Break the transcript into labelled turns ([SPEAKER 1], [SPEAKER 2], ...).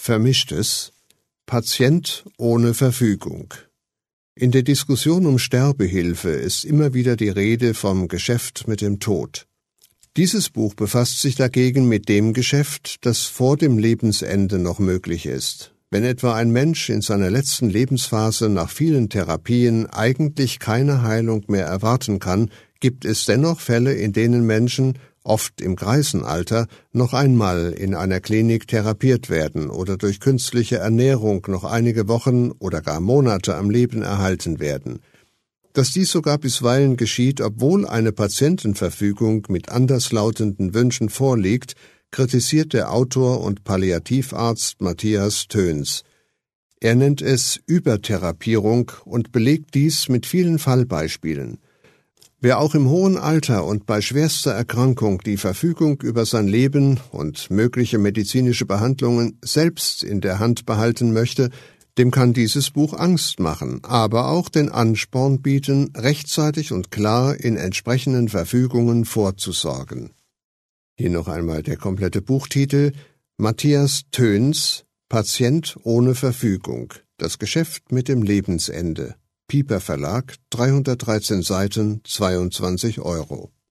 [SPEAKER 1] Vermischtes. Patient ohne Verfügung. In der Diskussion um Sterbehilfe ist immer wieder die Rede vom Geschäft mit dem Tod. Dieses Buch befasst sich dagegen mit dem Geschäft, das vor dem Lebensende noch möglich ist. Wenn etwa ein Mensch in seiner letzten Lebensphase nach vielen Therapien eigentlich keine Heilung mehr erwarten kann, gibt es dennoch Fälle, in denen Menschen, oft im Greisenalter, noch einmal in einer Klinik therapiert werden oder durch künstliche Ernährung noch einige Wochen oder gar Monate am Leben erhalten werden. Dass dies sogar bisweilen geschieht, obwohl eine Patientenverfügung mit anderslautenden Wünschen vorliegt, kritisiert der Autor und Palliativarzt Matthias Töns. Er nennt es Übertherapierung und belegt dies mit vielen Fallbeispielen. Wer auch im hohen Alter und bei schwerster Erkrankung die Verfügung über sein Leben und mögliche medizinische Behandlungen selbst in der Hand behalten möchte, dem kann dieses Buch Angst machen, aber auch den Ansporn bieten, rechtzeitig und klar in entsprechenden Verfügungen vorzusorgen. Hier noch einmal der komplette Buchtitel: Matthias Töns, Patient ohne Verfügung, das Geschäft mit dem Lebensende. Piper Verlag, 313 Seiten, 22 €.